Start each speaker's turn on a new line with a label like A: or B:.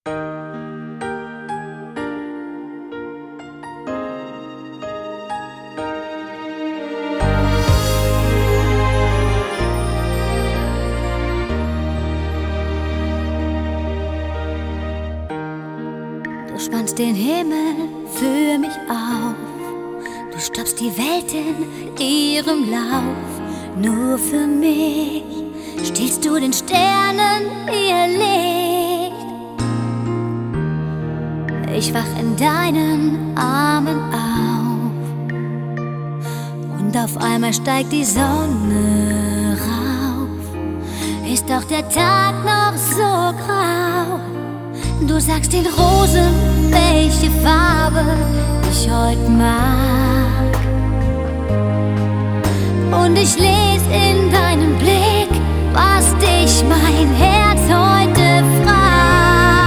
A: Du spannst den Himmel für mich auf, du stoppst die Welt in ihrem Lauf. Nur für mich stiehlst du den Sternen ihr Licht. Ich wach in deinen Armen auf und auf einmal steigt die Sonne rauf. Ist doch der Tag noch so grau. Du sagst den Rosen, welche Farbe ich heut mag. Und ich lese in deinem Blick, was dich mein Herz